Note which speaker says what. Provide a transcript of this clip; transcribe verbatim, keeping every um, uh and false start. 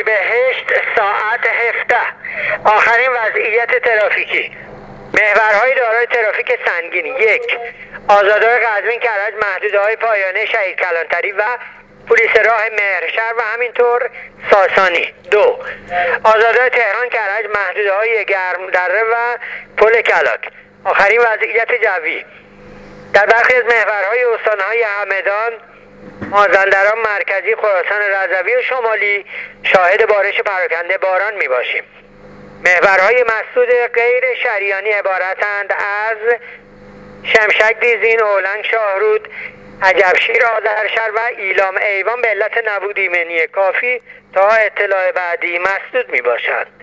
Speaker 1: اردیبهشت ساعت هفده. آخرین وضعیت ترافیکی: محورهای دارای ترافیک سنگین: یک، آزادراه قزوین کرج محدوده‌های پایانه شهید کلانتری و پلیس راه مهرشهر و همینطور ساسانی. دو، آزادراه تهران کرج محدوده‌های گرمدره و پل کلاک. آخرین وضعیت جوی: در برخی از محورهای استان‌های همدان، مازندران مرکزی، خراسان رضوی و شمالی شاهد بارش پراکنده باران می باشیم. محورهای مسدود غیر شریانی عبارتند از شمشک دیزین، اولنگ شاهرود، عجبشیر آذرشهر و ایلام ایوان به علت نبود ایمنی کافی تا اطلاع بعدی مسدود می باشند.